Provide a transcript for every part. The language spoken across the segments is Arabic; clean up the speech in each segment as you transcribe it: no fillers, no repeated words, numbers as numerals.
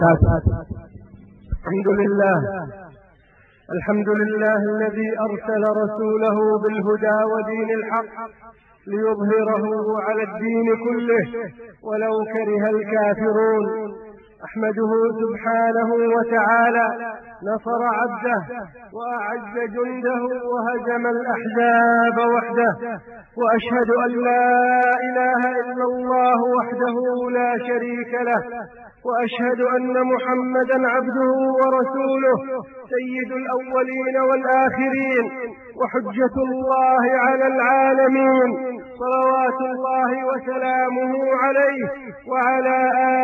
الحمد لله الذي أرسل رسوله بالهدى ودين الحق ليظهره على الدين كله ولو كره الكافرون. أحمده سبحانه وتعالى نصر عبده وأعز جنده وهزم الأحزاب وحده، وأشهد أن لا إله إلا الله وحده لا شريك له، وأشهد أن محمدا عبده ورسوله سيد الأولين والآخرين وحجة الله على العالمين، صلوات الله وسلامه عليه وعلى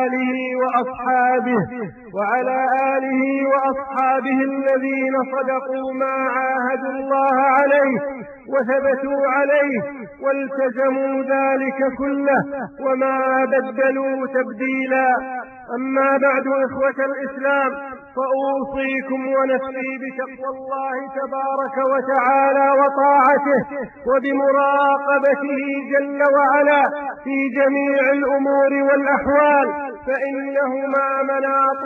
آله وأصحابه الذين صدقوا ما عاهدوا الله عليه وثبتوا عليه والتزموا ذلك كله وما بدلوا تبديلا. أما بعد، إخوة الإسلام، فأوصيكم ونفسي بتقوى الله تبارك وتعالى وطاعته وبمراقبته جل وعلا في جميع الأمور والأحوال، فإنهما مناط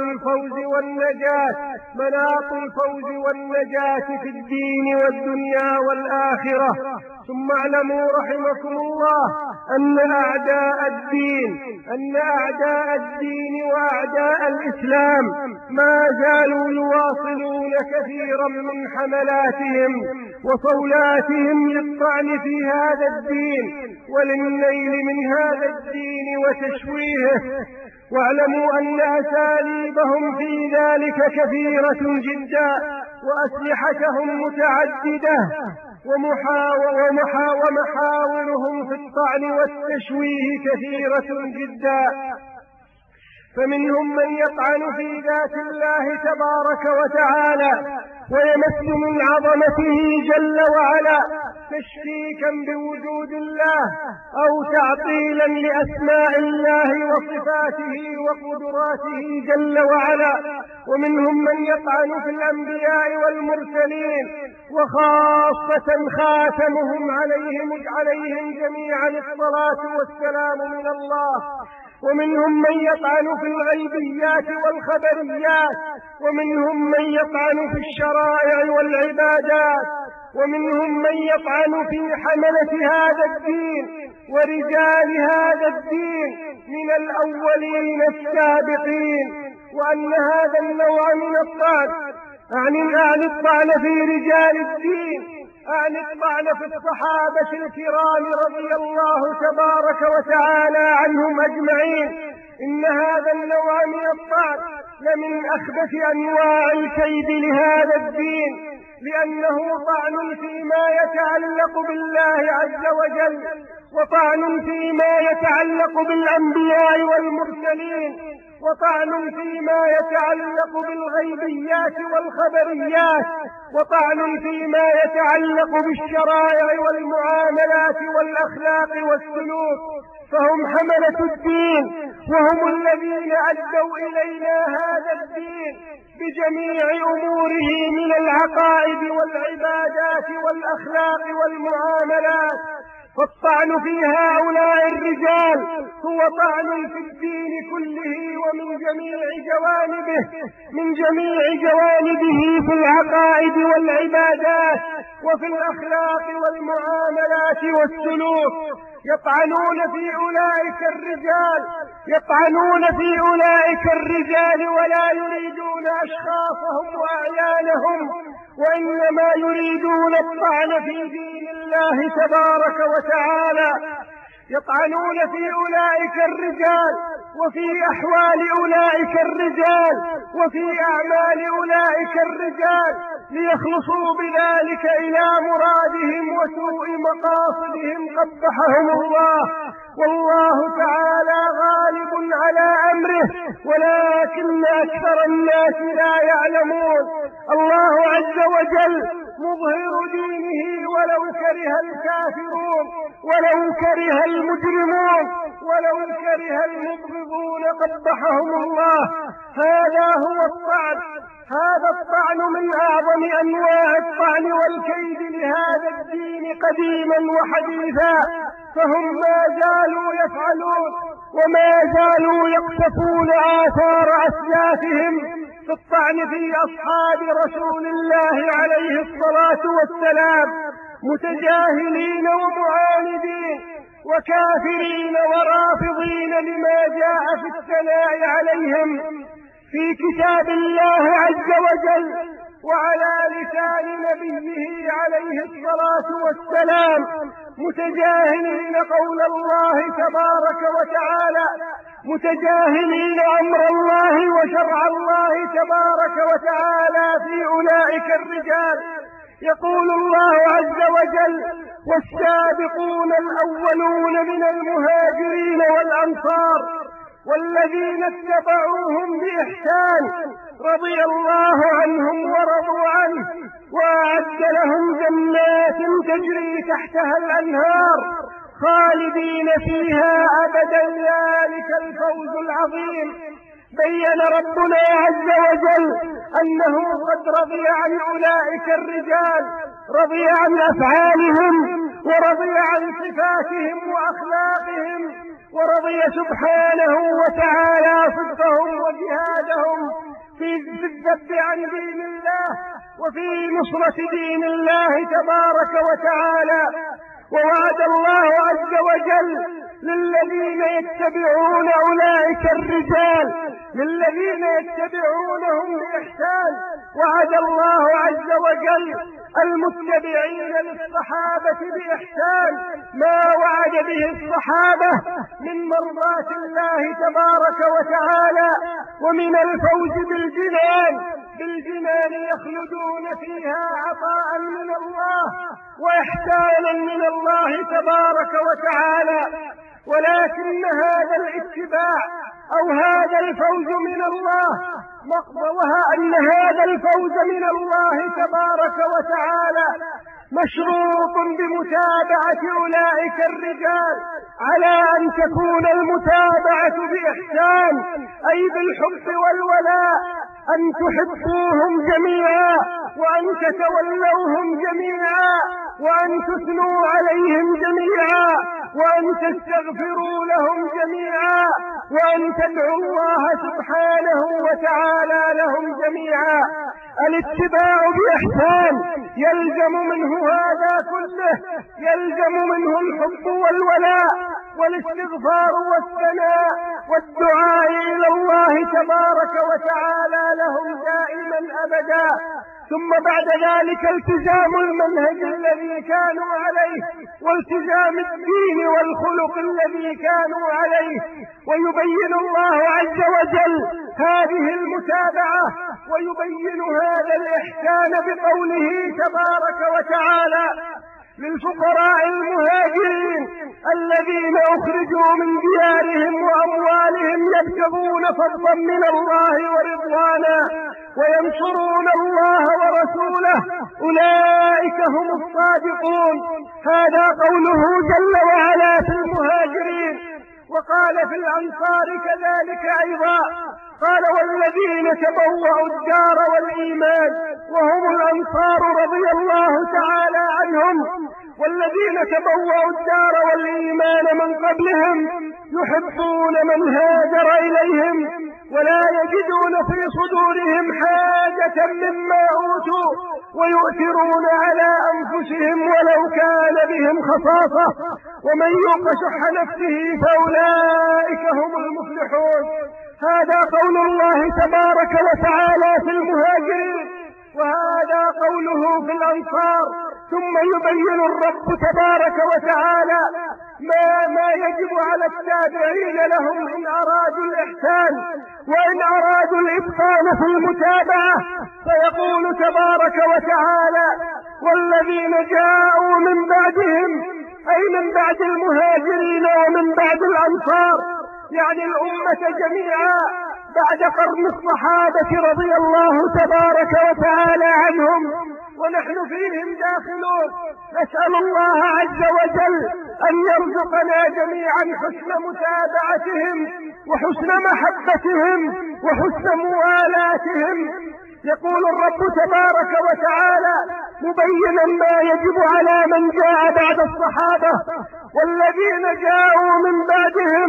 الفوز والنجاة في الدين والدنيا والآخرة. ثم اعلموا رحمكم الله أن أعداء الدين وأعداء الإسلام ما زالوا يواصلون كثيرا من حملاتهم وصولاتهم للطعن في هذا الدين وللنيل من هذا الدين وتشويهه. واعلموا أن أساليبهم في ذلك كثيرة جدا وأسلحتهم متعددة ومحاورهم في الطعن والتشويه كثيرة جدا. فمنهم من يطعن في ذات الله تبارك وتعالى ويمس من عظمته جل وعلا تشكيكا بوجود الله أو تعطيلا لأسماء الله وصفاته وقدراته جل وعلا. ومنهم من يطعن في الأنبياء والمرسلين وخاصة خاتمهم عليهم جميعا الصلاة والسلام من الله. ومنهم من يطعن في الغيبيات والخبريات، ومنهم من يطعن في الشرائع والعبادات، ومنهم من يطعن في حملة هذا الدين ورجال هذا الدين من الأولين السابقين. وأن هذا النوع من الطعن أعني الطعن في رجال الدين، أعني الطعن في الصحابة الكرام رضي الله تبارك وتعالى عنهم أجمعين. إن هذا النوع من الطعن لمن أخبث أنواع الكيد لهذا الدين، لأنه طعن فيما يتعلق بالله عز وجل، وطعن فيما يتعلق بالأنبياء والمرسلين، وطعن فيما يتعلق بالغيبيات والخبريات، وطعن فيما يتعلق بالشرائع والمعاملات والأخلاق والسلوك. فهم حملة الدين، وهم الذين أدوا إلينا هذا الدين بجميع أموره من العقائد والعبادات والأخلاق والمعاملات. فالطعن في هؤلاء الرجال هو طعن في الدين كله ومن جميع جوانبه في العقائد والعبادات وفي الأخلاق والمعاملات والسلوك. يطعنون في أولئك الرجال ولا يريدون أشخاصهم وأعيانهم، وإنما يريدون الطعن في دين الله تبارك وتعالى. يطعنون في أولئك الرجال وفي أحوال أولئك الرجال وفي أعمال أولئك الرجال ليخلصوا بذلك إلى مرادهم وسوء مقاصدهم قبحهم الله. والله تعالى غالب على أمره ولكن أكثر الناس لا يعلمون. الله عز وجل مظهر دينه ولو كره الكافرون ولو كره المجرمون ولو كره المبغضون قبحهم الله. هذا هو الطعن، هذا الطعن من أعظم أنواع الطعن والكيد لهذا الدين قديما وحديثا. فهم ما زالوا يفعلون وما زالوا يقتفون آثار أسلافهم في الطعن في أصحاب رسول الله عليه الصلاة والسلام، متجاهلين ومعاندين وكافرين ورافضين لما جاء في الثناء عليهم في كتاب الله عز وجل وعلى لسان نبيه عليه الصلاة والسلام، متجاهلين قول الله تبارك وتعالى، متجاهلين أمر الله وشرع الله تبارك وتعالى في أولئك الرجال. يقول الله عز وجل: والسابقون الأولون من المهاجرين والأنصار والذين اتبعوهم بإحسان رضي الله عنهم ورضوا عنه وأعد لهم جنات تجري تحتها الأنهار خالدين فيها أبدا، ذلك الفوز العظيم. بين ربنا عز وجل أنه قد رضي عن أولئك الرجال، رضي عن أفعالهم ورضي عن صفاتهم وأخلاقهم، ورضي سبحانه وتعالى صدقهم وجهادهم في الذب عن دين الله وفي نصرة دين الله تبارك وتعالى. ووعد الله عز وجل للذين يتبعون أولئك الرجال، للذين يتبعونهم بإحسان، وعد الله عز وجل المتبعين للصحابة بإحسان ما وعد به الصحابة من مرضاة الله تبارك وتعالى ومن الفوز بالجنان يخلدون فيها عطاء من الله وإحسانا من الله تبارك وتعالى. ولكن هذا الاتباع أو هذا الفوز من الله أن هذا الفوز من الله تبارك وتعالى مشروط بمتابعة أولئك الرجال، على أن تكون المتابعة بإحسان أي بالحب والولاء، أن تحبوهم جميعا وأن تتولوهم جميعا وأن تثنوا عليهم جميعا وأن تستغفروا لهم جميعا وأن تدعوا الله سبحانه وتعالى لهم جميعا. الاتباع بإحسان يلزم منه هذا كله، يلزم منه الحب والولاء والاستغفار والثناء والدعاء إلى الله تبارك وتعالى لهم دائما أبدا، ثم بعد ذلك التزام المنهج الذي كانوا عليه والتزام الدين والخلق الذي كانوا عليه. ويبين الله عز وجل هذه المتابعة ويبين هذا الإحسان بقوله تبارك وتعالى: للفقراء المهاجرين الذين أخرجوا من ديارهم وأموالهم يبتغون فضلا من الله ورضوانا وينصرون الله ورسوله أولئك هم الصادقون. هذا قوله جل وعلا في المهاجرين. وقال في الأنصار كذلك أيضا، قال: والذين تبوأوا الدار والإيمان وهم الأنصار رضي الله تعالى عنهم، والذين تبوأوا الدار والإيمان من قبلهم يحبون من هاجر إليهم ولا يجدون في صدورهم حاجة مما أوتوا ويؤثرون على أنفسهم ولو كان بهم خصاصة ومن يوق شح نفسه فأولئك هم المفلحون. هذا قول الله تبارك وتعالى في المهاجرين، وهذا قوله في الأنصار. ثم يبين الرب تبارك وتعالى ما يجب على التابعين لهم إن أرادوا الإحسان وإن أرادوا الإتقان في المتابعة، فيقول تبارك وتعالى: والذين جاءوا من بعدهم، أي من بعد المهاجرين ومن بعد الأنصار، يعني الأمة جميعا بعد قرن الصحابة رضي الله تبارك وتعالى عنهم ونحن فيهم داخلون. نسأل الله عز وجل أن يرزقنا جميعا حسن متابعتهم وحسن محبتهم وحسن موالاتهم. يقول الرب تبارك وتعالى مبينا ما يجب على من جاء بعد الصحابة: والذين جاءوا من بعدهم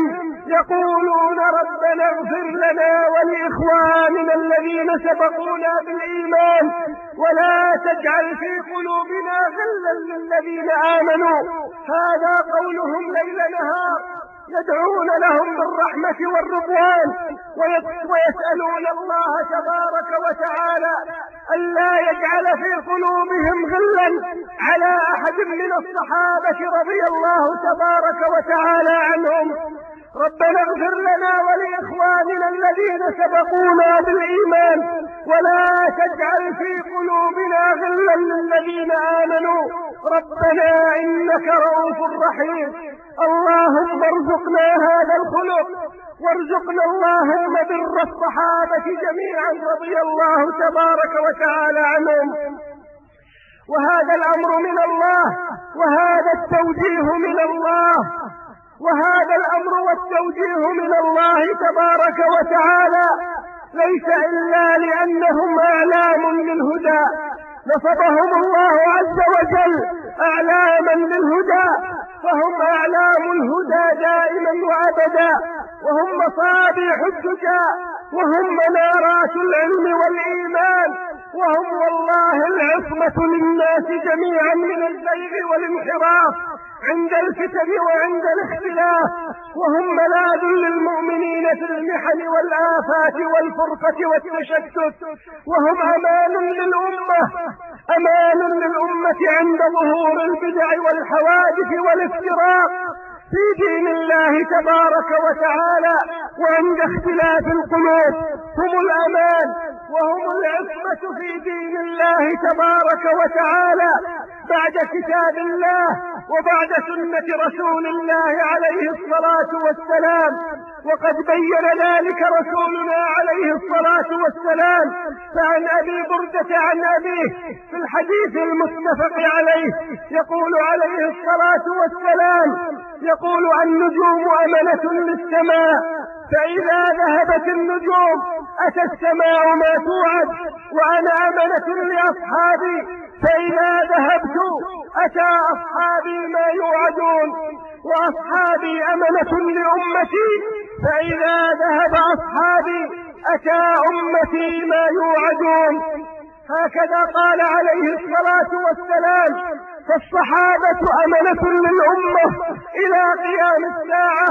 يقولون ربنا اغفر لنا ولإخواننا الذين سبقونا بالإيمان ولا تجعل في قلوبنا غلا للذين آمنوا. هذا قولهم ليل نهار، يدعون لهم بالرحمة والرضوان ويسألون الله تبارك وتعالى ألا يجعل في قلوبهم غلا على أحد من الصحابة رضي الله تبارك وتعالى عنهم. ربنا اغفر لنا ولإخواننا الذين سبقونا بالإيمان ولا تجعل في قلوبنا غلا للذين آمنوا ربنا إنك رؤوف رحيم. اللهم ارزقنا هذا الخلق، وارزقنا اللهم بر الصحابة جميعا رضي الله تبارك وتعالى عنهم. وهذا الأمر من الله، وهذا التوجيه من الله، وهذا الأمر والتوجيه من الله تبارك وتعالى ليس إلا لأنهم أعلام للهدى، نصبهم الله عز وجل أعلاما للهدى، فهم أعلام الهدى دائما وأبدا، وهم مصابيح الدجى، وهم منارات العلم والإيمان، وهم والله العصمة للناس جميعا من الزيغ والانحراف عند الفتن وعند الاختلاف، وهم ملاذ للمؤمنين في المحن والآفات والفرقة والتشتت، وهم أمان للأمة عند ظهور البدع والحوادث والافتراق في دين الله تبارك وتعالى وعند اختلاف القلوب. هم الأمان وهم العصمة في دين الله تبارك وتعالى بعد كتاب الله وبعد سنة رسول الله عليه الصلاة والسلام. وقد بين ذلك رسولنا عليه الصلاة والسلام، فعن أبي بردة عن أبيه في الحديث المتفق عليه يقول عليه الصلاة والسلام: يقول النجوم أمنة للسماء، فإذا ذهبت النجوم أتى السماء ما توعد، وأنا أمنة لأصحابي، فإذا ذهبت أتى أصحابي ما يوعدون، وأصحابي أمنة لأمتي، فإذا ذهب أصحابي أتى أمتي ما يوعدون. هكذا قال عليه الصلاة والسلام، فالصحابة أمنة للأمة إلى قيام الساعة.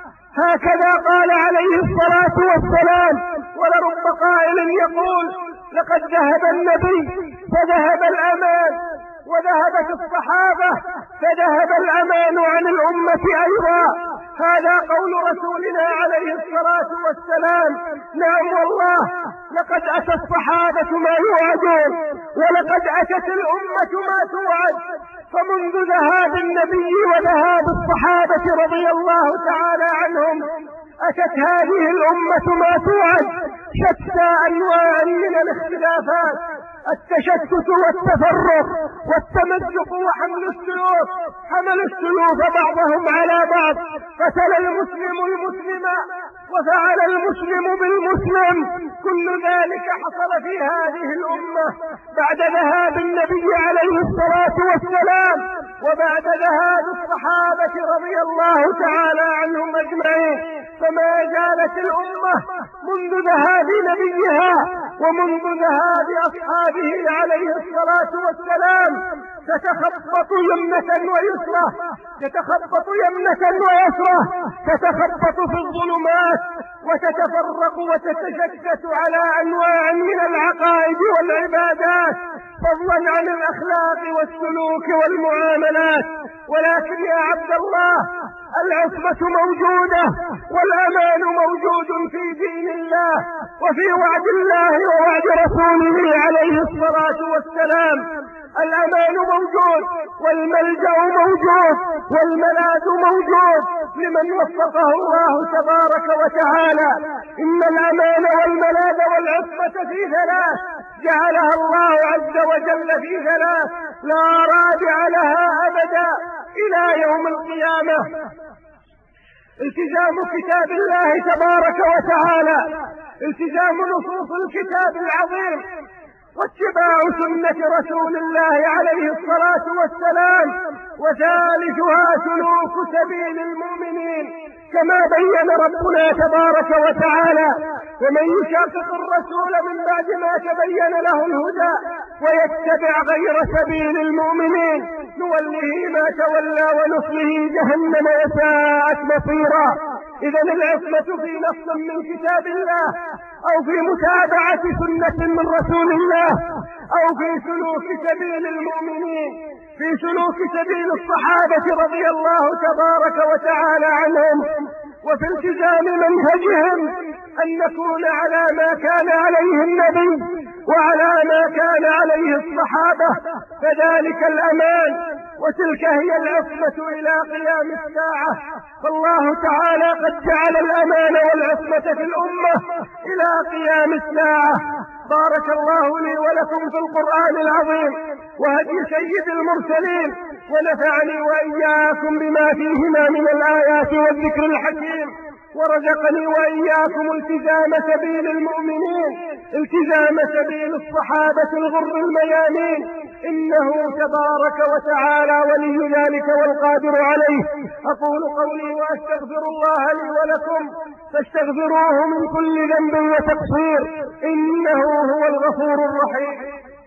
هكذا قال عليه الصلاة والسلام. ولرب قائل يقول: لقد ذهب النبي فذهب الأمان، وذهبت الصحابة فذهب الأمان عن الأمة أيضا. هذا قول رسولنا عليه الصلاة والسلام. نعم والله، لقد أتى الصحابة ما يوعدون، ولقد أتت الأمة ما توعد. فمنذ ذهاب النبي وذهاب الصحابة رضي الله تعالى عنهم أتت هذه الأمة ما توعد، شتى أنواع من الاختلافات، التشتت والتفرق والتمزق وحمل السيوف، حمل السيوف بعضهم على بعض، قتل المسلم المسلم وفعل المسلم بالمسلم. كل ذلك حصل في هذه الأمة بعد ذهاب النبي عليه الصلاة والسلام وبعد ذهاب الصحابة رضي الله تعالى عنهم أجمعين. فما زالت الأمة منذ ذهاب نبيها ومنذ ذهاب أصحابه عليه الصلاة والسلام تتخبط يمنة ويسرة، تتخبط يمنة ويسرة، تتخبط في الظلمات وتتفرق وتتشتت على أنواع من العقائد والعبادات، فضلا عن الأخلاق والسلوك والمعاملات. ولكن يا عبد الله، العصمة موجودة والأمان موجود في دين الله وفي وعد الله ووعد رسوله عليه الصلاة والسلام. الأمان موجود والملجأ موجود والملاذ موجود لمن وفقه الله تبارك وتعالى. إن الأمان والملاذ والعصمة في ثلاث جعلها الله عز وجل في ثلاث لا رادع لها أبدا إلى يوم القيامة: التزام كتاب الله تبارك وتعالى، التزام نصوص الكتاب العظيم، واتباع سنة رسول الله عليه الصلاة والسلام، وثالثها سلوك سبيل المؤمنين كما بين ربنا تبارك وتعالى: ومن يشاقق الرسول من بعد ما تبين له الهدى ويتبع غير سبيل المؤمنين نوله ما تولى ونصله جهنم وساءت مصيرا. إذا العصمة في نص من كتاب الله، أو في متابعة سنة من رسول الله، أو في سلوك سبيل المؤمنين، في سلوك سبيل الصحابة رضي الله تبارك وتعالى عنهم، وفي التزام منهجهم، أن نكون على ما كان عليه النبي وعلى ما كان عليه الصحابة، فذلك الأمان، وتلك هي العصمة إلى قيام الساعة. فالله تعالى قد جعل الأمان والعصمة في الأمة إلى قيام الساعة. بارك الله لي ولكم في القرآن العظيم وهدي سيد المرسلين، ونفعني وإياكم بما فيهما من الآيات والذكر الحكيم، ورزقني وإياكم التزام سبيل المؤمنين، التزام سبيل الصحابة الغر الميامين، إنه تبارك وتعالى ولي ذلك والقادر عليه. أقول قولي وأستغفر الله لي ولكم، فاستغفروه من كل ذنب وتقصير، إنه هو الغفور الرحيم.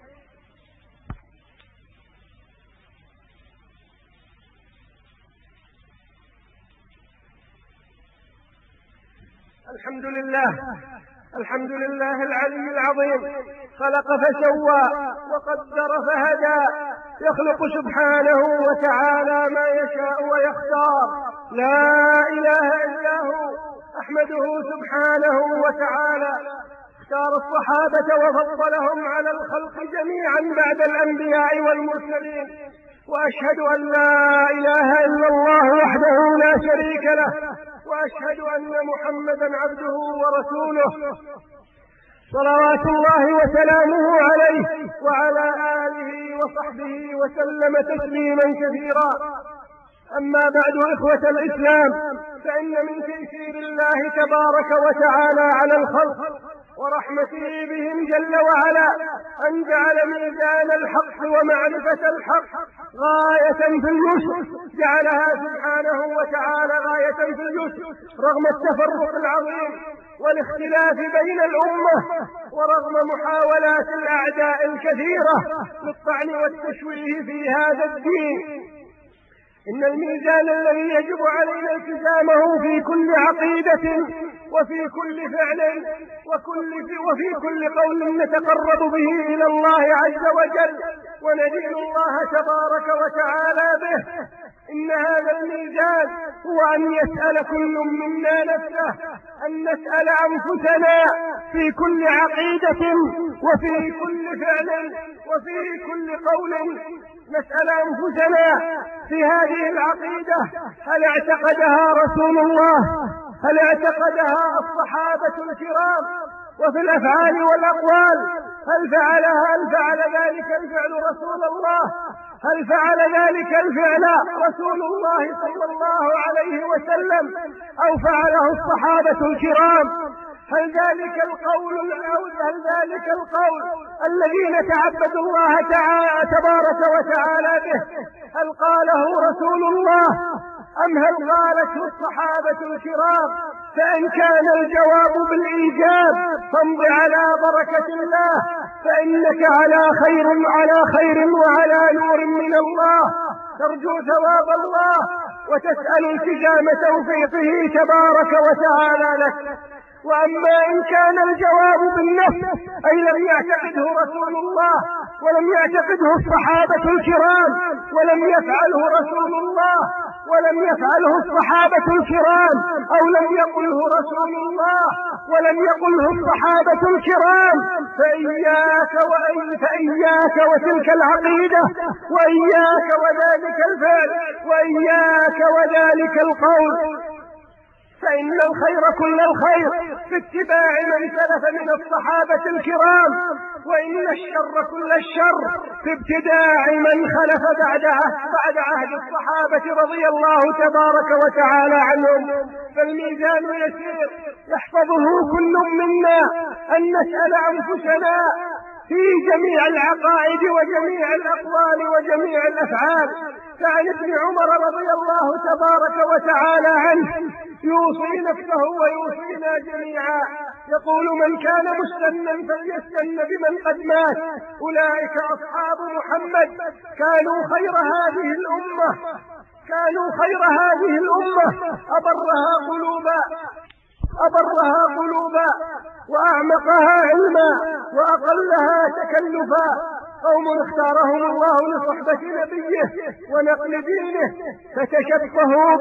الحمد لله العلي العظيم، خلق فسوى وقدر فهدى، يخلق سبحانه وتعالى ما يشاء ويختار، لا إله إلا هو، أحمده سبحانه وتعالى. اختار الصحابة وفضلهم على الخلق جميعا بعد الأنبياء والمرسلين، وأشهد أن لا إله إلا الله وحده لا شريك له، وأشهد أن محمدا عبده ورسوله، صلوات الله وسلامه عليه وعلى آله وصحبه وسلم تسليما كثيرا. أما بعد، إخوة الإسلام، فإن من تيسير الله تبارك وتعالى على الخلق ورحمته بهم جل وعلا أن جعل ميزان الحق ومعرفة الحق غاية في اليسر، جعلها سبحانه وتعالى غاية في اليسر رغم التفرق العظيم والاختلاف بين الأمة، ورغم محاولات الأعداء الكثيرة للطعن والتشويه في هذا الدين. إن الميزان الذي يجب علينا التزامه في كل عقيدة وفي كل فعل وفي كل قول نتقرب به إلى الله عز وجل وندين الله تبارك وتعالى به، إن هذا الميزان هو أن يسأل كل منا نفسه، أن نسأل أنفسنا في كل عقيدة وفي كل فعل وفي كل قول، نسأل أنفسنا في هذه العقيدة: هل اعتقدها رسول الله؟ هل اعتقدها الصحابة الكرام؟ وفي الأفعال والأقوال هل فعل ذلك الفعل رسول الله؟ هل فعل ذلك الفعل رسول الله صلى الله عليه وسلم أو فعله الصحابة الكرام؟ هل ذلك القول الذي نتعبد الله تبارك وتعالى به، هل قاله رسول الله أم هل قالته الصحابة الكرام؟ فإن كان الجواب بالإيجاب فامض على بركة الله، فإنك على خير وعلى نور من الله، ترجو ثواب الله وتسأل التزام توفيقه تبارك وتعالى لك. وأما إن كان الجواب بالنفس، أي لم يعتقده رسول الله ولم يعتقده الصحابة الكرام ولم يفعله رسول الله ولم يفعله الصحابة الكرام، أو لم يقله رسول الله ولم يقله الصحابة الكرام، فإياك وتلك العقيدة، وإياك وذلك الفعل، وإياك وذلك القول، فإن الخير كل الخير في اتباع من سلف من الصحابة الكرام، وإن الشر كل الشر في ابتداع من خلف بعد عهد الصحابة رضي الله تبارك وتعالى عنهم. فالميزان يسير يحفظه كل منا أن نسأل أنفسنا في جميع العقائد وجميع الأقوال وجميع الأفعال. فعن ابن عمر رضي الله تبارك وتعالى عنه يوصي نفسه ويوصينا جميعا. يقول من كان مستنا فليستن بمن قد مات. أولئك أصحاب محمد كانوا خير هذه الأمة، أبرها قلوبا وأعمقها علما وأقلها تكلفا. قوم اختارهم الله لصحبة نبيه ونقل دينه فتشبهوا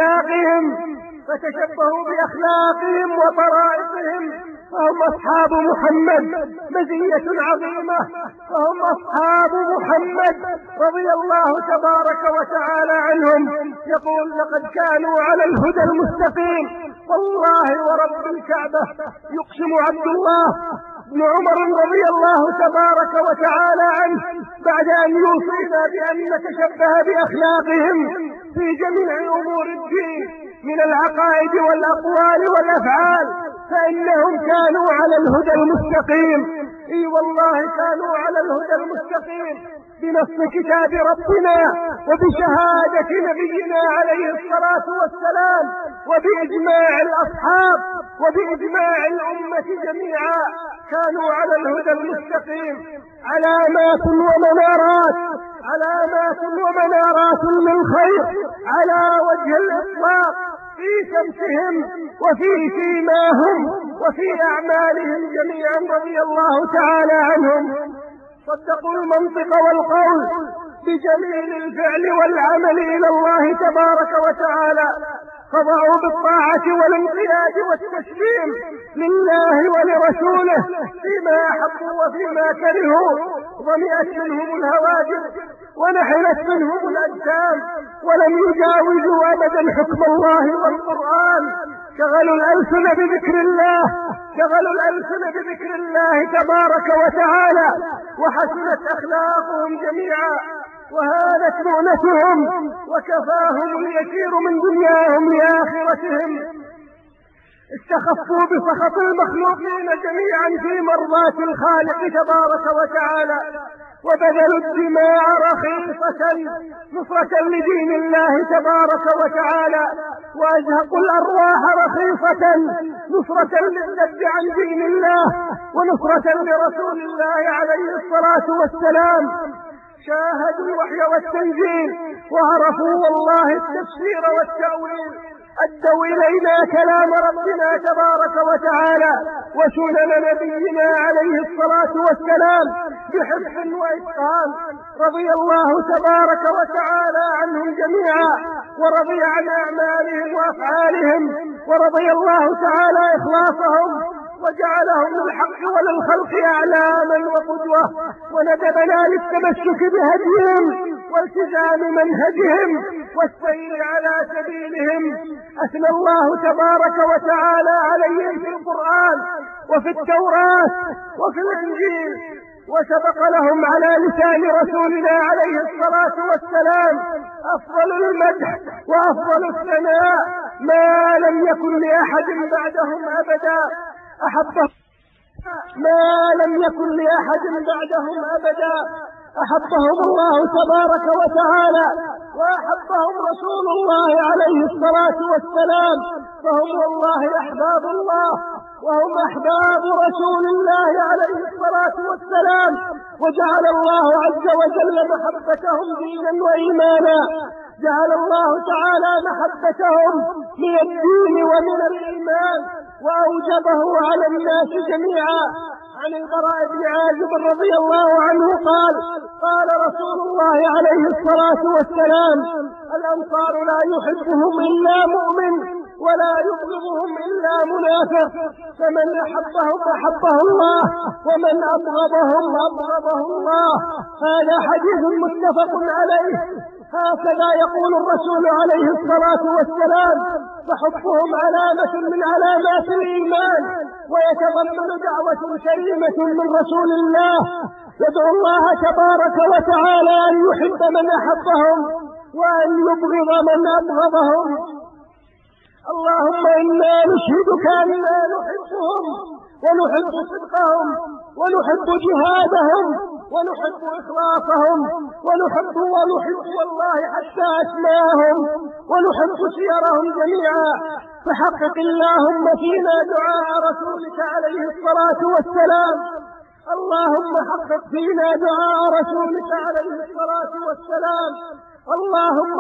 بأخلاقهم وطرائقهم، فهم أصحاب محمد. مزية عظيمة، فهم أصحاب محمد رضي الله تبارك وتعالى عنهم. يقول لقد كانوا على الهدى المستقيم، والله ورب الكعبة يقسم عبد الله بن عمر رضي الله تبارك وتعالى عنه بعد أن يوصينا بأن نتشبه بأخلاقهم في جميع أمور الدين من العقائد والأقوال والأفعال، فإنهم كانوا على الهدى المستقيم. إي والله كانوا على الهدى المستقيم بنص كتاب ربنا وبشهادة نبينا عليه الصلاة والسلام وبإجماع الأصحاب وبإجماع الأمة جميعا. كانوا على الهدى المستقيم، علامات ومنارات من خير على وجه الإطلاق في شمسهم وفي سيماهم وفي أعمالهم جميعا رضي الله تعالى عنهم. صدقوا المنطق والقول بجميل الفعل والعمل إلى الله تبارك وتعالى، خضعوا بالطاعة والانقياد والتسليم لله ولرسوله فيما أحبوا وفيما كرهوا. ضمئت منهم الهواجر ونحلت منهم الأجسام، ولم يجاوزوا أبدا حكم الله والقرآن. شغلوا الألسن بذكر الله تبارك وتعالى، وحسنت أخلاقهم جميعا، وهانت مؤنتهم، وكفاهم اليسير من دنياهم لآخرتهم. استخفوا بسخط المخلوقين جميعا في مرضاة الخالق تبارك وتعالى، وبذلوا الدماء رخيصة نصرة لدين الله تبارك وتعالى، وأزهقوا الأرواح رخيصة نصرة للذب عن دين الله ونصرة لرسول الله عليه الصلاة والسلام. شاهدوا الوحي والتنزيل وعرفوا والله التفسير والتأويل. أدوا إلينا كلام ربنا تبارك وتعالى وسنن نبينا عليه الصلاة والسلام بحفظ وإتقان. رضي الله تبارك وتعالى عنهم جميعا، ورضي عن أعمالهم وأفعالهم، ورضي الله تعالى إخلاصهم، وجعلهم للحق وللخلق أعلاما وقدوة، وندبنا للتمسك بهديهم والتزام منهجهم والسير على سبيلهم. أثنى الله تبارك وتعالى عليهم في القرآن وفي التوراة وفي الإنجيل، وسبق لهم على لسان رسولنا عليه الصلاة والسلام أفضل المدح وأفضل الثناء ما لم يكن لأحد بعدهم أبدا. أحبهم الله تبارك وتعالى، وأحبهم رسول الله عليه الصلاة والسلام، فهم والله أحباب الله وهم أحباب رسول الله عليه الصلاة والسلام. وجعل الله عز وجل محبتهم دينا وإيمانا، جعل الله تعالى محبتهم من الدين ومن الإيمان وأوجبه على الناس جميعا. عن البراء بن عازب رضي الله عنه قال: قال رسول الله عليه الصلاة والسلام: الأنصار لا يحبهم إلا مؤمن ولا يبغضهم إلا منافق، فمن أحبهم أحبه الله ومن أبغضهم أبغضه الله. هذا حديث متفق عليه. هكذا يقول الرسول عليه الصلاة والسلام: فحبهم علامة من علامات الإيمان، ويتضمن دعوة كريمة من رسول الله يدعو الله تبارك وتعالى أن يحب من أحبهم وأن يبغض من أبغضهم. اللهم إنا نشهدك أننا نحبهم ونحب صدقهم ونحب جهادهم ونحب إخلاصهم، ونحب والله حتى أسماءهم، ونحب سيرهم جميعا. فحقق اللهم فينا دعاء رسولك عليه الصلاة والسلام. اللهم حقق فينا دعاء رسولك عليه الصلاة والسلام. اللهم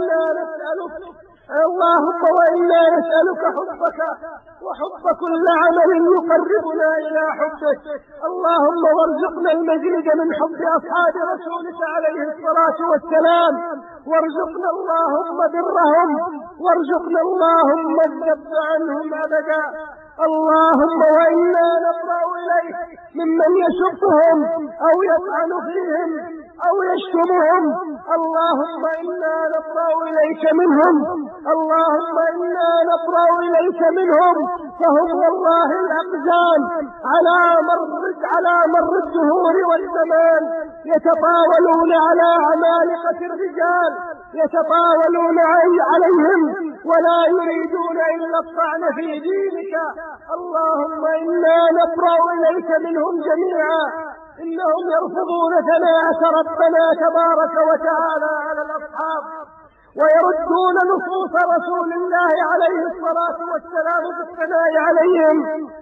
وإنا نسألك حبك وحب كل عمل يقربنا إلى حبك. اللهم وارزقنا المزيد من حب أصحاب رسولك عليه الصلاة والسلام، وارزقنا اللهم برهم، وارزقنا اللهم الذب عنهم أبدا. اللهم وإنا نبرأ إليك ممن يسبهم أو يطعن فيهم أو يشتمهم. اللهم إنا نبرأ إليك منهم، اللهم إنا نبرأ إليك منهم، فهم والله الأقزام على مر الدهور والزمان يتطاولون على عمالقة الرجال، يتطاولون عليهم ولا يريدون إلا الطعن في دينك. اللهم إنا نبرأ إليك منهم جميعا، إنهم يرفضون ثناءك ربنا تبارك وتعالى على الأصحاب، ويردون نصوص رسول الله عليه الصلاة والسلام بالثناء عليهم،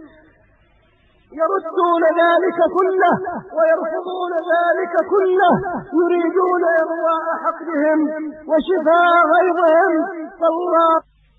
يردون ذلك كله ويرفضون ذلك كله، يريدون إرواء حقدهم وشفاء غيظهم. فالله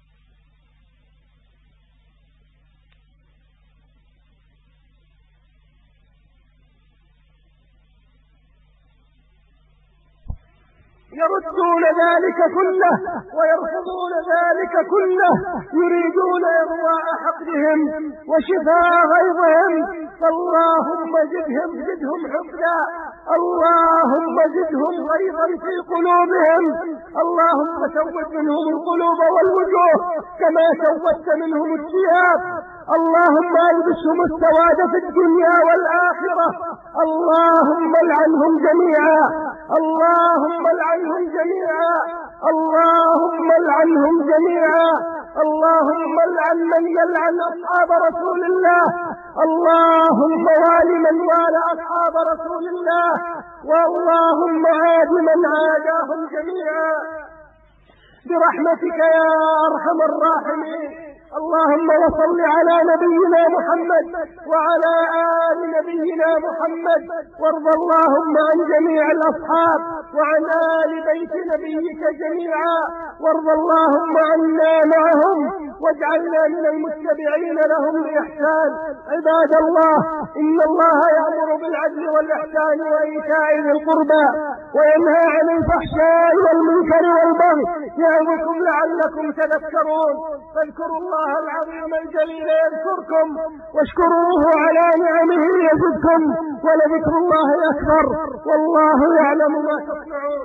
يردون ذلك كله ويرفضون ذلك كله، يريدون إرواء حقدهم وشفاء غيظهم. فاللهم زدهم حقدا، اللهم زدهم غيظا في قلوبهم. اللهم سود منهم القلوب والوجوه كما سودت منهم الثياب. اللهم البسهم السواد في الدنيا والآخرة. اللهم العنهم جميعا، اللهم العنهم جميعا، اللهم العنهم جميعا. اللهم العن من يلعن أصحاب رسول الله، اللهم وال من والى أصحاب رسول الله، واللهم عاد من عاداهم جميعا برحمتك يا أرحم الراحمين. اللهم وصل على نبينا محمد وعلى آل نبينا محمد، وارض اللهم عن جميع الأصحاب وعن آل بيت نبيك جميعا، وارض اللهم عنا معهم واجعلنا من المتبعين لهم بإحسان. عباد الله، إن الله يأمر بالعدل والإحسان وإيتاء ذي القربى وينهى عن الفحشاء والمنكر والبغي، يعظكم لعلكم تذكرون. فاذكروا الله العظيم الجليل يذكركم، واشكروه على نعمه يزدكم، ولذكر الله أكبر، والله يعلم ما تصنعون.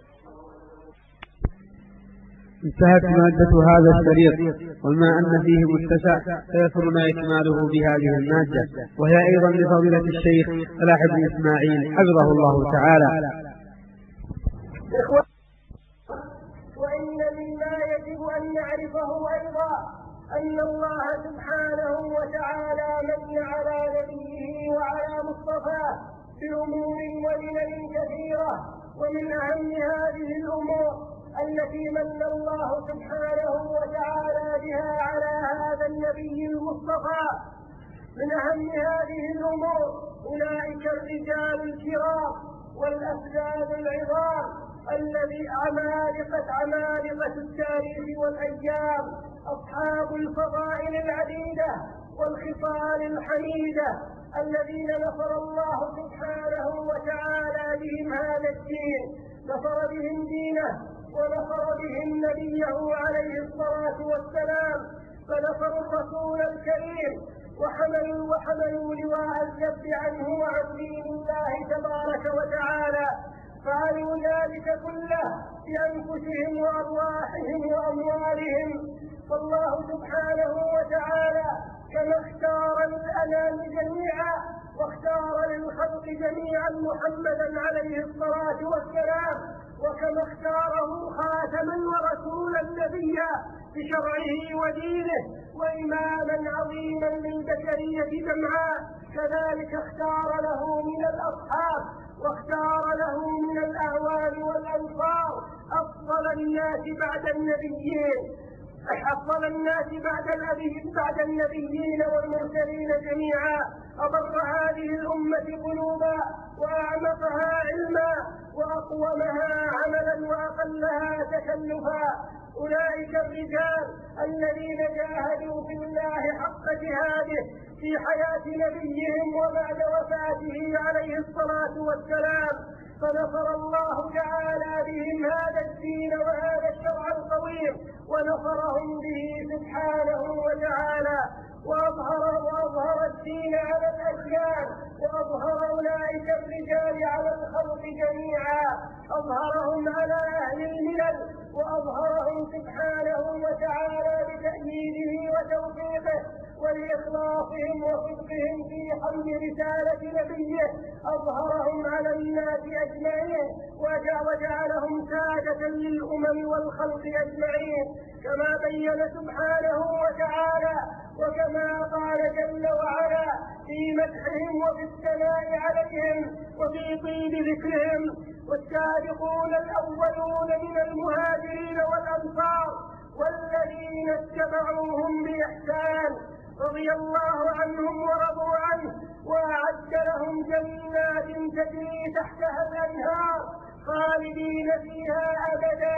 انتهت مادة هذا الشريط، وما أن فيه متسع فيسرنا إكماله بهذه المادة، وهي أيضا لفضيلة الشيخ صلاح بن إسماعيل حفظه الله تعالى. وإن مما يجب أن نعرفه أيضا أن الله سبحانه وتعالى من على نبيه وعلى مصطفاه بأمور ومنن كثيرة، ومن أهم هذه الأمور التي من الله سبحانه وتعالى بها على هذا النبي المصطفى. من أهم هذه الأمور أولئك الرجال الكرام والأسداد العظام الذي عمالقة التاريخ والأيام، أصحاب الفضائل العديدة والخصال الحميدة، الذين نصر الله سبحانه وتعالى بهم هذا الدين، نصر بهم دينه ونصر بهم نبيه عليه الصلاة والسلام، فنصروا الرسول الكريم وحملوا لواء الذب عنه وعن دين الله تبارك وتعالى، فعلوا ذلك كله بأنفسهم وأرواحهم وأموالهم. فالله سبحانه وتعالى كما اختار للأنام جميعا واختار للخلق جميعا محمدا عليه الصلاة والسلام، وكما اختاره خاتما ورسولا نبيا بشرعه ودينه وإماما عظيما للبشرية جمعاء، كذلك اختار له من الأصحاب واختار له من الأعوان والأنصار أفضل الناس بعد النبيين والمرسلين جميعا، أبر هذه الأمة قلوبا وأعمقها علما وأقومها عملا وأقلها تكلفا. أولئك الرجال الذين جاهدوا في الله حق جهاده في حياة نبيهم وبعد وفاته عليه الصلاة والسلام، فنصر الله تعالى بهم هذا الدين وهذا الشرع القويم، ونصرهم به سبحانه وتعالى، وأظهر الدين على الأديان، وأظهر أولئك الرجال على الخلق جميعا، أظهرهم على أهل الملل، وأظهرهم سبحانه وتعالى بتأييده وتوفيقه ولإخلاصهم وصدقهم في حمل رسالة نبيه، أظهرهم على الناس أجمعين وجعلهم سادة للأمم والخلق أجمعين، كما بين سبحانه وتعالى وكما قال جل وعلا في مدحهم وفي الثناء عليهم وفي طيب ذكرهم: والسابقون الأولون من المهاجرين والأنصار والذين اتبعوهم بإحسان رضي الله عنهم ورضوا عنه، وأعد لهم جنات تجري تحتها الأنهار خالدين فيها أبدا،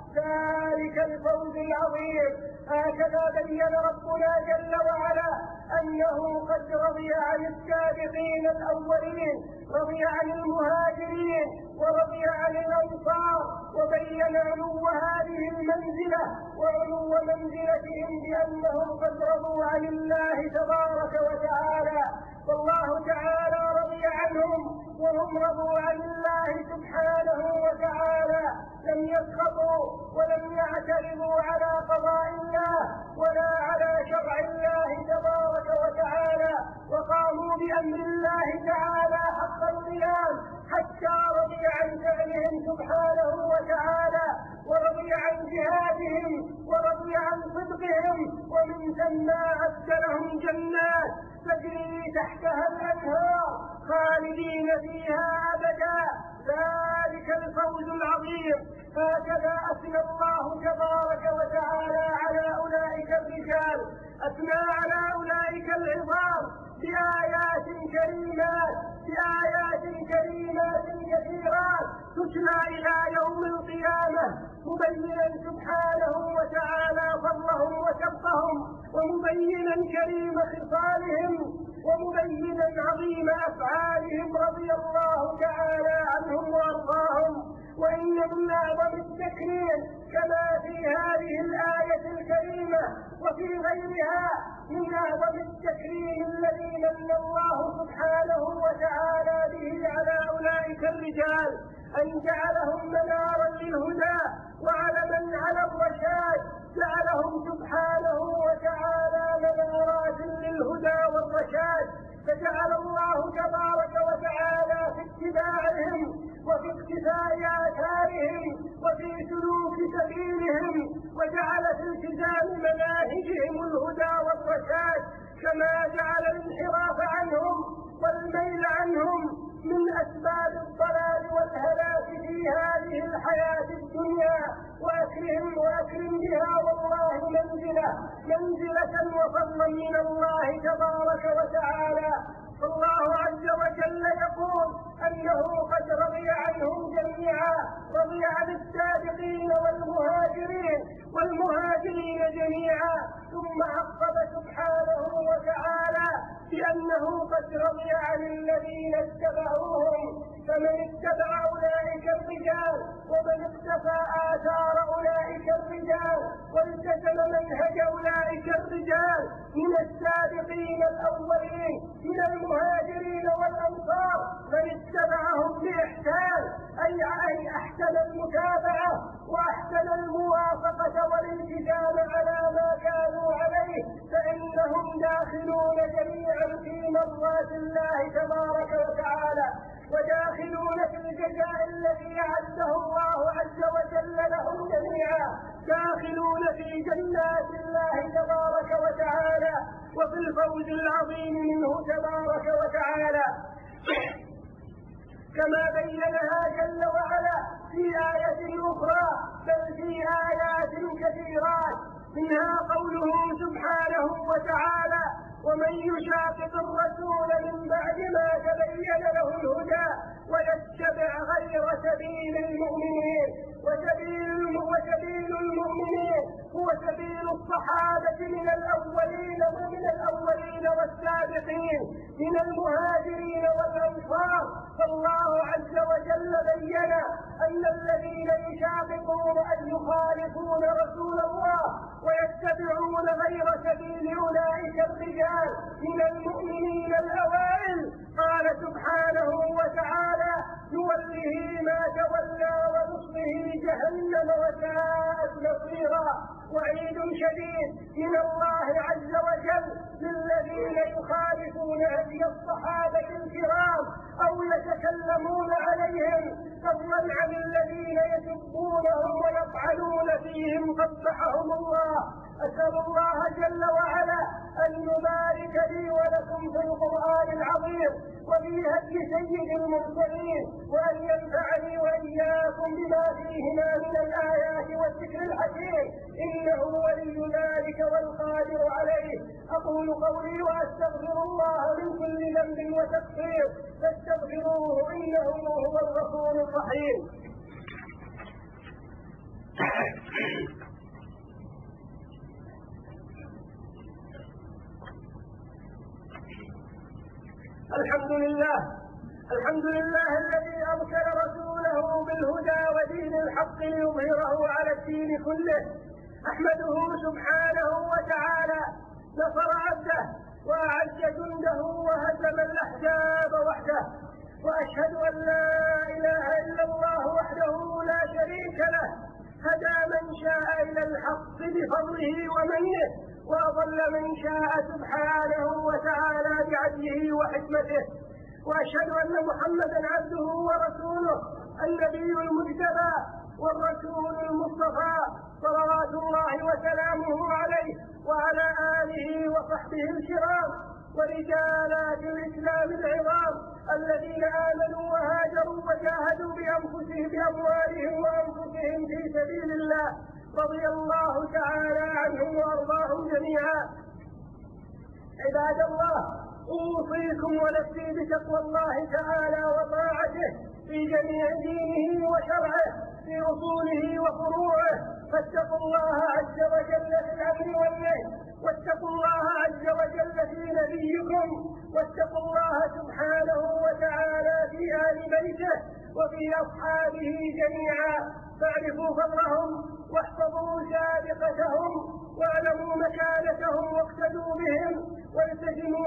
ذلك الفوز العظيم. هكذا بين ربنا جل وعلا أنه قد رضي عن السابقين الأولين، رضي عن المهاجرين ورضي عن الأنصار، وبين علو هذه المنزلة وعلو منزلتهم بأنهم قد رضوا عن الله تبارك وتعالى، والله تعالى رضي عنهم وهم رضوا عن الله سبحانه وتعالى، لم يسخطوا ولم يعترضوا على قضاء الله ولا على شرع الله تبارك وتعالى، وقاموا بأمر الله تعالى حق القيام حتى رضي عن فعلهم سبحانه وتعالى، ورضي عن جهادهم ورضي عن صدقهم، ومن ثم أعد لهم جنات تجري تحتها الأنهار خالدين فيها أبدا، ذلك الفوز العظيم. هكذا أثنى الله تبارك وتعالى على أولئك الرجال، أثنى على أولئك العظام بآيات كريمات كثيرات تتلى إلى يوم القيامة، مبينا سبحانه وتعالى فضلهم وشرفهم، ومبينا كريم خصالهم، ومبينا عظيم أفعالهم رضي الله تعالى عنهم وأرضاهم. وإن من أعظم التكريم كما في هذه الآية الكريمة وفي غيرها من أعظم التكريم الذي من الله سبحانه وتعالى به على أولئك الرجال أن جعلهم منارا للهدى وعلما على الرشاد، جعلهم سبحانه وتعالى منارات للهدى والرشاد، فجعل الله تبارك وتعالى في اتباعهم وفي اقتفاء آثارهم وفي سلوك سبيلهم، وجعل في التزام مناهجهم الهدى والرشاد، كما جعل الانحراف عنهم والميل عنهم من أسباب الضلال والهلاك في هذه الحياة الدنيا، وأكرم بها والله منزلة وفضلا من الله تبارك وتعالى. فالله عز وجل يقول أنه قد رضي عنهم جميعا، رضي عن السابقين والمهاجرين جميعا، ثم عقب سبحانه وتعالى بأنه قد رضي عن الذين اتبعوهم، فمن اتبع أولئك الرجال ومن اقتفى آثار أولئك الرجال والتزم منهج أولئك الرجال من السابقين الأولين من المهاجرين والأنصار، من اتبعهم بإحسان أي أحسن المتابعة وأحسن الموافقة والالتزام على ما كانوا عليه، فإنهم داخلون جميعا في مرضات الله تبارك وتعالى، وداخلون في الجزاء الذي أعده الله عز وجل لهم جميعا، داخلون في جنات الله تبارك وتعالى وفي الفوز العظيم منه تبارك وتعالى. كما بينها جل وعلا في آية أخرى، بل في آيات كثيرات، منها قوله سبحانه وتعالى: ومن يشاقق الرسول من بعد ما تبين له الهدى ويتبع غير سبيل المؤمنين. وسبيل المؤمنين هو سبيل الصحابة من الأولين والسابقين من المهاجرين والأنصار. فالله عز وجل بين أن الذين يشاققون أن يخالفون رسول الله ويتبعون غير سبيل أولئك الرجال من المؤمنين الأوائل، قال سبحانه وتعالى: نوله ما تولى ونصله جهنم وساءت مصيرا. وعيد شديد من الله عز وجل للذين يخالفون هدي الصحابة الكرام أو يتكلمون عليهم، فضلا عن الذين يسبونهم ويطعنون فيهم قبحهم الله. أسأل الله جل وعلا أن يبارك لي ولكم في القرآن العظيم وفي هدي سيد المرسلين، وأن ينفعني وإياكم بما فيهما من الآيات والذكر الحكيم، إنه ولي ذلك والقادر عليه. أقول قولي وأستغفر الله من كل ذنب وتقصير، فاستغفروه إنه هو الغفور الرحيم. الحمد لله الذي أرسل رسوله بالهدى ودين الحق ليظهره على الدين كله. أحمده سبحانه وتعالى، نصر عبده وأعز جنده وهزم الأحزاب وحده. وأشهد أن لا إله إلا الله وحده لا شريك له، هدى من شاء إلى الحق بفضله ومنه، وأضل من شاء سبحانه وتعالى بعدله وحكمته. وأشهد أن محمدا عبده ورسوله، النبي المجتبى والرسول المصطفى، صلوات الله وسلامه عليه وعلى آله وصحبه الكرام ورجالات الإسلام العظام الذين آمنوا وهاجروا وجاهدوا بأموالهم وأنفسهم في سبيل الله، رضي الله تعالى عنهم وأرضاهم جميعا. عباد الله، أوصيكم ونفسي بتقوى الله تعالى وطاعته في جميع دينه وشرعه، في أصوله وفروعه. فاتقوا الله عز وجل في الأمر والنهي، واتقوا الله عز وجل في نبيكم، واتقوا الله سبحانه وتعالى في آل بيته وفي أصحابه جميعا. فاعرفوا فضلهم واحفظوا سابقتهم واعلموا مكانتهم واقتدوا بهم والتزموا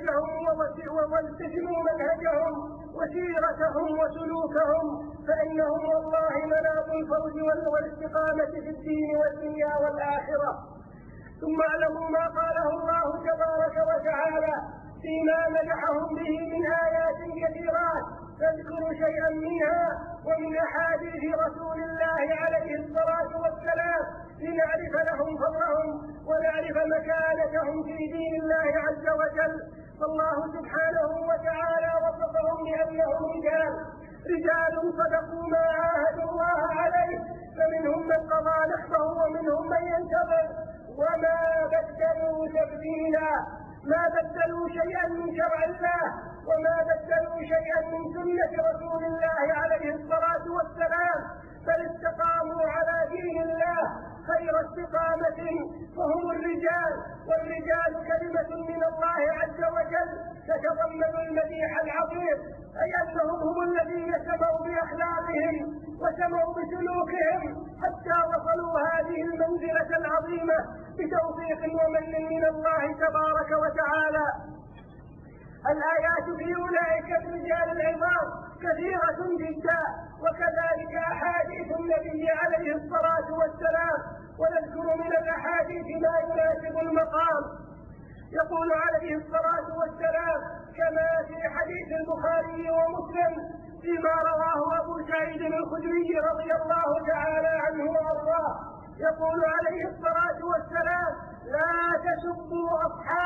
منهجهم وسيرتهم وسلوكهم، فإنهم والله مناط الفوز والاستقامة في الدين والدنيا والآخرة. ثم اعلموا ما قاله الله تبارك وتعالى فيما مدحهم به من آيات كثيرات، فاذكر شيئا منها ومن أحاديث رسول الله عليه الصلاة والسلام لنعرف لهم فضلهم ونعرف مكانتهم في دين الله عز وجل. فالله سبحانه وتعالى وصفهم بأنهم رجال صدقوا ما عاهدوا الله عليه، فمنهم من قضى نحبه ومنهم من ينتظر، وما بدلوا تبديلا. ما بدلوا شيئا من شرع الله وما بدلوا شيئا من سنة رسول الله عليه الصلاة والسلام، بل استقاموا على دين الله خير استقامة، وهم الرجال. والرجال كلمة من الله عز وجل تتضمن المديح العظيم، أي أنهم هم الذين سموا بأخلاقهم وسموا بسلوكهم حتى وصلوا هذه المنزلة العظيمة بتوفيق ومن من الله تبارك وتعالى. الآيات في أولئك الرجال العظام كثيرة جدا، وكذلك أحاديث النبي عليه الصلاة والسلام. ونذكر من الأحاديث ما يناسب المقام. يقول عليه الصلاة والسلام كما في حديث البخاري ومسلم فيما رواه أبو سعيد الخدري رضي الله تعالى عنه وأرضاه، يقول عليه الصلاة والسلام: لا تسبوا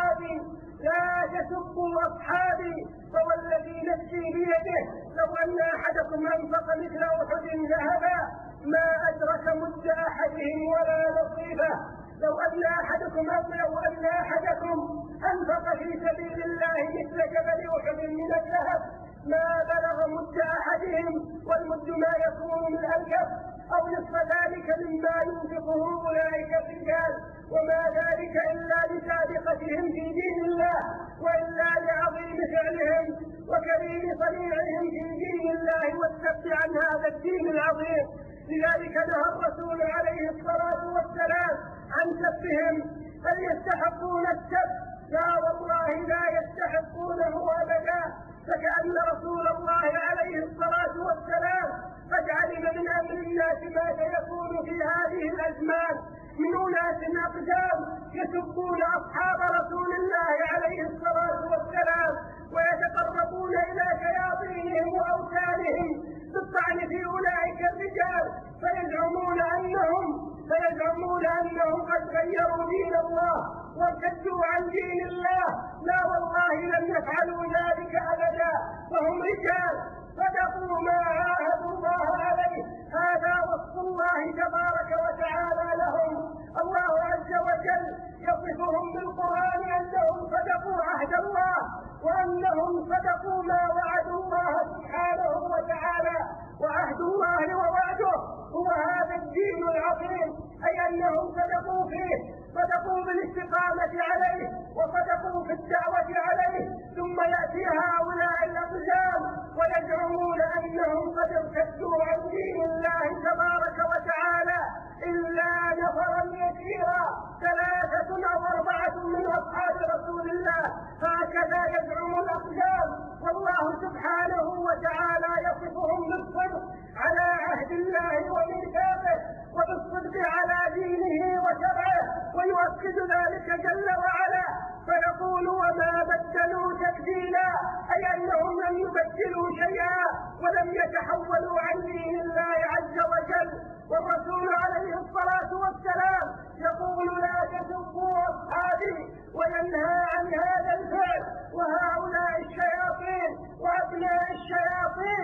أصحابي، فوالذي نفسي بيده لو أن أنفق مثل أحد ذهبا ما أدرك مد أحدهم ولا نصيبه. لو أن أحدكم أنفق في سبيل الله مثل جبل أحد من الذهب ما بلغ مد أحدهم، والمد ما يكون من الكف أو نصف ذلك مما ينفقه أولئك الرجال، وما ذلك إلا لسابقتهم في دين الله، وإلا لعظيم فعلهم وكريم صنيعهم في دين الله والسبت عن هذا الدين العظيم. لذلك نهى الرسول عليه الصلاة والسلام عن سبهم. هل يستحقون السب؟ لا والله لا يستحقونه أبدا. فكأن رسول الله عليه الصلاة والسلام قد علم من أمر الناس ما سيكون في هذه الأزمان من أناس أقدام يسبون أصحاب رسول الله عليه الصلاة والسلام ويتقربون إلى شياطينهم وأوثانهم بالطعن في أولئك الرجال، فيزعمون أنهم قد غيروا دين الله وارتدوا عن دين الله. لا والله لم يفعلوا ذلك أبدا، فهم رجال صدقوا ما عاهدوا الله عليه. هذا وصف الله تبارك وتعالى لهم. الله عز وجل يصفهم بالقرآن أنهم صدقوا عهد الله وأنهم صدقوا ما وعدوا الله سبحانه وتعالى. وعهد الله ووعده هو هذا الدين العظيم، أي أنهم صدقوا فيه، صدقوا بالاستقامة عليه وصدقوا في الدعوة عليه. ثم يأتي هؤلاء الأقدام ويزعمون أنهم قد ارتدوا عن دين الله تبارك وتعالى إلا نفرا يسيرا 3 أو 4 من أصحاب رسول الله. هكذا يزعم الأقدام، والله سبحانه وتعالى يصفهم بالصدق على عهد الله وميثاقه وبالصدق على دينه وشرعه، ويؤكد ذلك جل وعلا فيقول وما بدلوا تبديلا، أي أنهم لم يبدلوا شيئا ولم يتحولوا عن دين الله عز وجل. والرسول عليه الصلاة والسلام يقول لا تسبوا أصحابي وينهى عن هذا الفعل. وهؤلاء الشياطين وأبناء الشياطين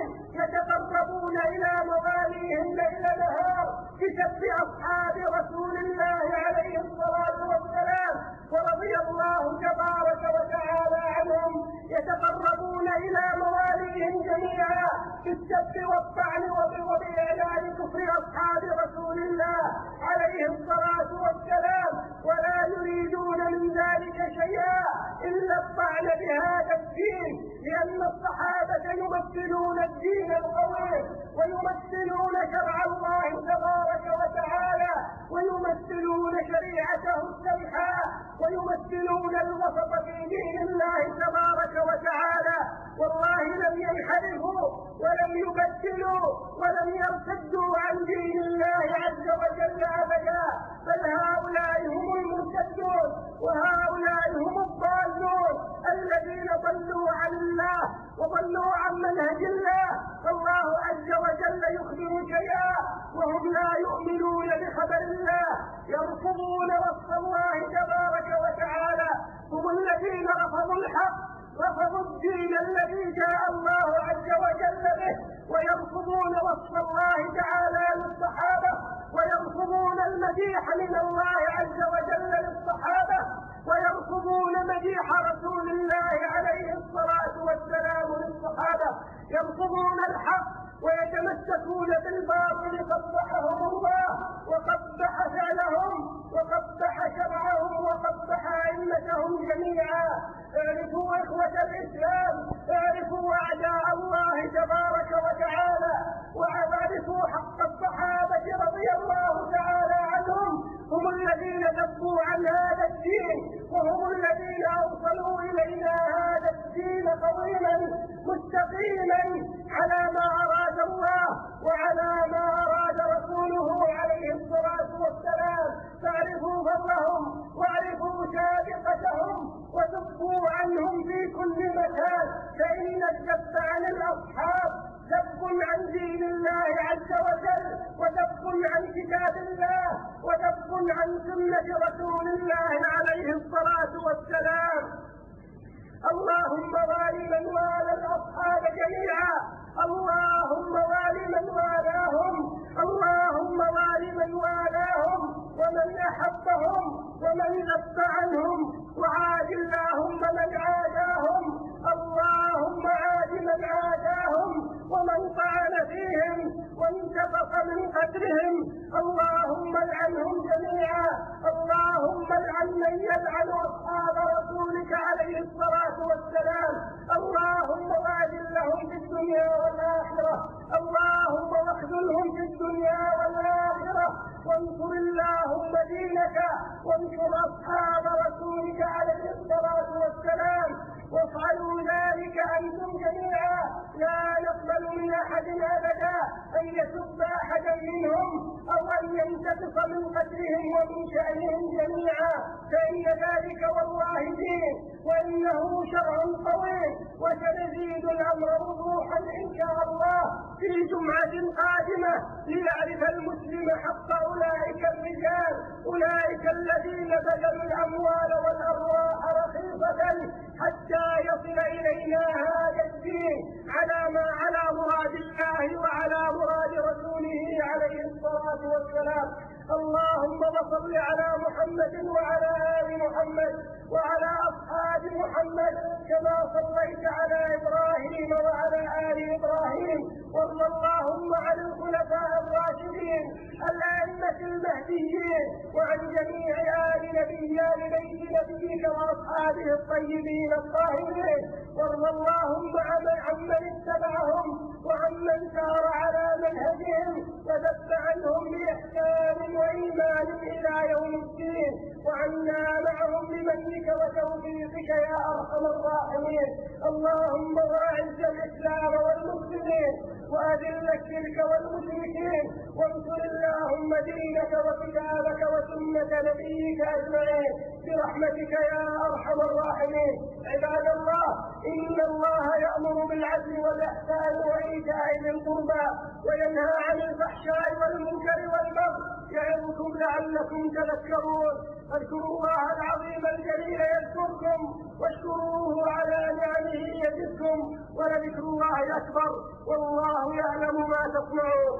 يتقربون إلى مغاليهم ليل نهار بسب أصحاب رسول الله عليه الصلاة والسلام ورضي الله تبارك وتعالى عنهم. يتقربون إلى مواليهم جميعا بالسب والطعن وبإعلان كفر أصحاب رسول الله عليه الصلاة والسلام، ولا يريدون من ذلك شيئا إلا الطعن بهذا الدين، لأن الصحابة يمثلون الدين القوي ويمثلون شرع الله تبارك وتعالى ويمثلون شريعته السمحاء ويمثلون الوسط في دين الله تبارك وتعالى. والله لم ينحرفوا ولم يبدلوا ولم يرتدوا عن دين الله عز وجل أبدا، بل هؤلاء هم المرتدون وهؤلاء هم الضالون الذين ضلوا عن الله وضلوا عن منهج الله. فالله عز وجل يخبر شيئا وهم لا يؤمنون بخبر الله، يرفضون وصف الله تبارك وتعالى. هم الذين رفضوا الحق، رفضوا الدين الذي جاء الله عز وجل به، ويرفضون وصف الله تعالى للصحابة، ويرفضون المديح من الله عز وجل للصحابة، ويرفضون مديح رسول الله عليه الصلاة والسلام للصحابة. يرفضون الحق ويتمسكون بالباطل. قبحهم الله وقبح فعلهم وقبح شرعهم وقبح أئمتهم جميعا. اعرفوا إخوة الإسلام، اعرفوا أعداء الله تبارك وتعالى، واعرفوا حق الصحابة رضي الله تعالى عنهم. هم الذين ذبوا عن هذا الدين، وهم الذين أوصلوا إلينا هذا الدين قويما مستقيما على ما أراد الله وعلى ما أراد رسوله عليه الصلاة والسلام. فاعرفوا فضلهم واعرفوا سابقتهم وذبوا عنهم في كل مكان، فإن الذب عن الأصحاب ذب عن دين الله عز وجل، وذب عن كتاب الله، وذب عن سنة رسول الله عليه الصلاة والسلام. اللهم وال من والى الأصحاب جميعا، اللهم وال من ذب عنهم، وعاد اللهم من عاداهم، اللهم عاد من عاداهم ومن طعن فيهم وانتقص من قتلهم، اللهم العنهم جميعا، اللهم العن من يلعن أصحاب رسولك عليه الصلاة والسلام، اللهم واجل لهم في الدنيا والآخرة، اللهم واخذلهم في الدنيا والآخرة، وانصر اللهم دينك وانصر أصحاب رسولك عليه الصلاة والسلام، وافعلوا ذلك أنتم جميعا، لا نقبل من أحد أبدا أن يسب أحدا منهم أو أن ينتقص من قتلهم ومن شأنهم جميعا، فإن ذلك والله دين وإنه شرع طويل، وسنزيد الأمر وضوحا إن شاء الله في جمعة قادمة ليعرف المسلم حق أولئك الرجال، أولئك الذين بذلوا الأموال والأرواح رخيصة حتى يصل إلينا هذا الدين على مراد الله وعلى مراد رسوله عليه الصلاة والسلام. اللهم صل على محمد وعلى آل محمد وعلى أصحاب محمد كما صليت على إبراهيم وعلى آل إبراهيم، وارض اللهم عن الخلفاء الراشدين الأئمة المهديين وعن جميع آل بيت نبيك وأصحابه الطيبين الطاهرين، وارض اللهم عمن اتبعهم وعمن سار على منهجهم وذب عنهم بإحسان وإيمان إلى يوم الدين، وعنا معهم بمنك وتوفيقك يا أرحم الراحمين. اللهم أعز الإسلام والمسلمين وأذل الشرك والمشركين، وانصر اللهم دينك وكتابك وسنة نبيك أجمعين برحمتك يا أرحم الراحمين. عباد الله، إن الله يأمر بالعدل والإحسان وإيتاء ذي القربى وينهى عن الفحشاء والمنكر والبغي، يعظكم لعلكم تذكرون. اذكروا الله العظيم الجليل يذكركم، واشكروه على نعمه يزدكم، ولذكر الله أكبر، والله يعلم ما تصنعون.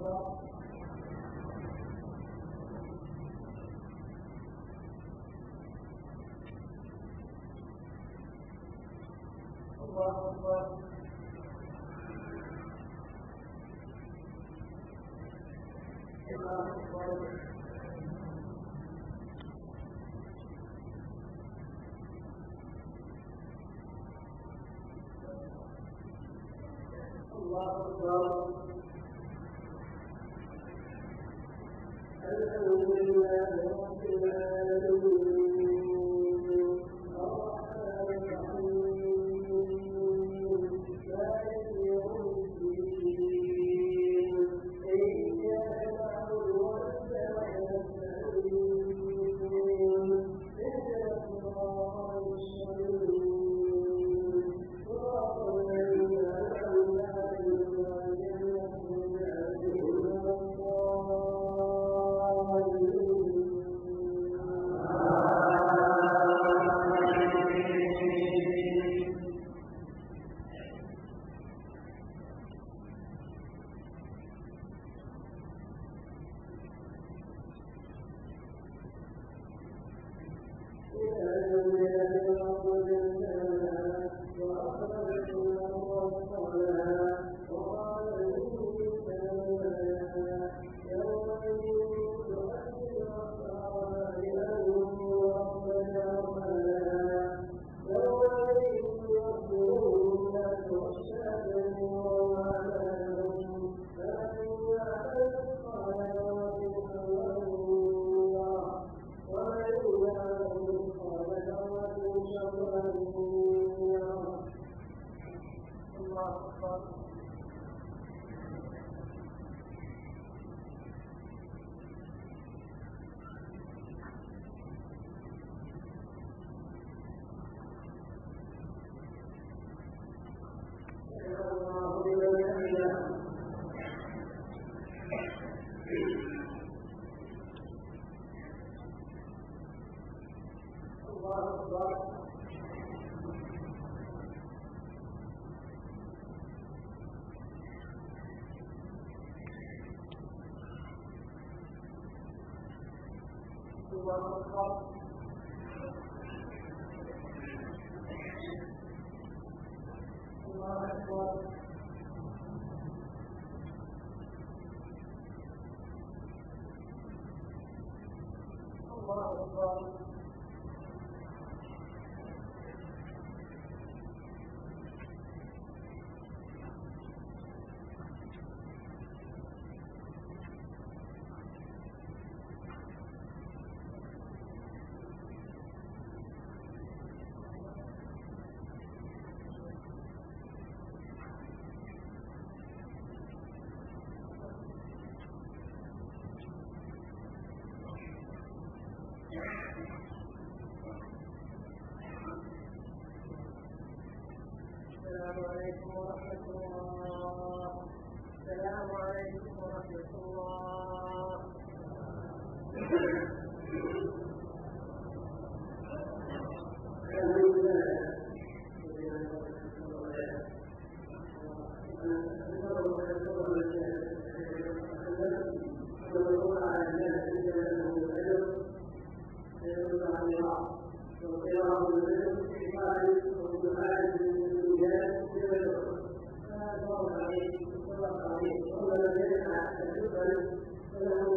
ولا